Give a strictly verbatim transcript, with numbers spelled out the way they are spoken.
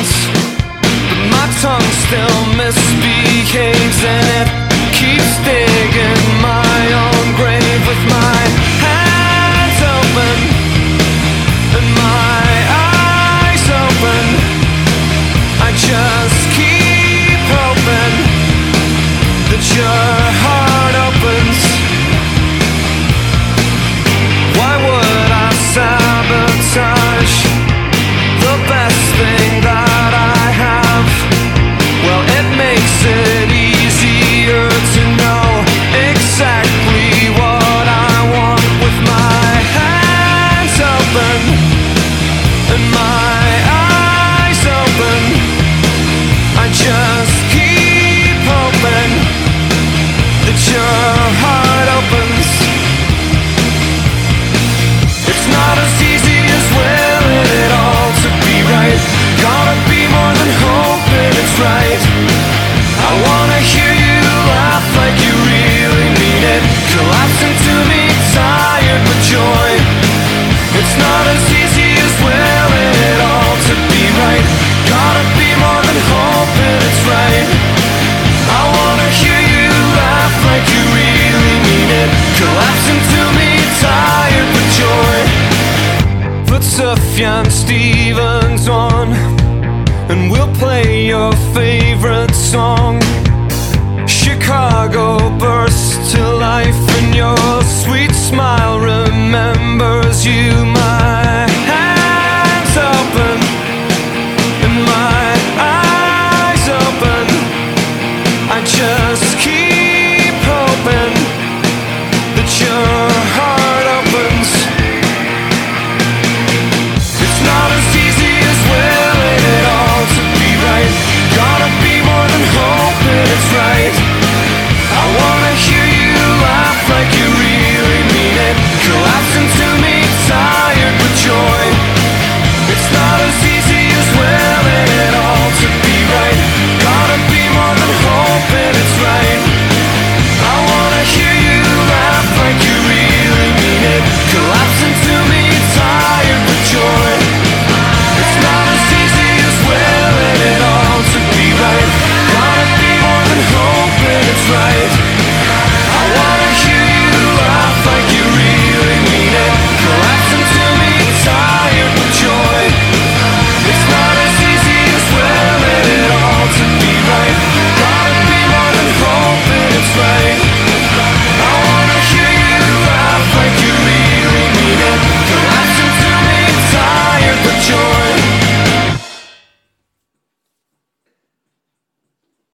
opens, but my tongue still misbehaves, and it keeps digging my own grave with my hands open and my eyes open. I just keep hoping that your heart opens. Why would I sabotage the best thing that I have? Well, it makes it easier to know exactly what I want with my hands open and my eyes open. I just keep hoping that your heart opens. It's not as easy as willing it all to be right. Gotta be more than hoping it's right. I wanna hear you laugh like you really mean it, collapse into me tired with joy. It's not as easy as willing it all to be right. Gotta be more than hoping it's right. I wanna hear you laugh like you really mean it, collapse into me tired with joy. Put Sufjan Stevens on, and we'll play your favorite song. Chicago bursts to life, and your sweet smile remembers you, my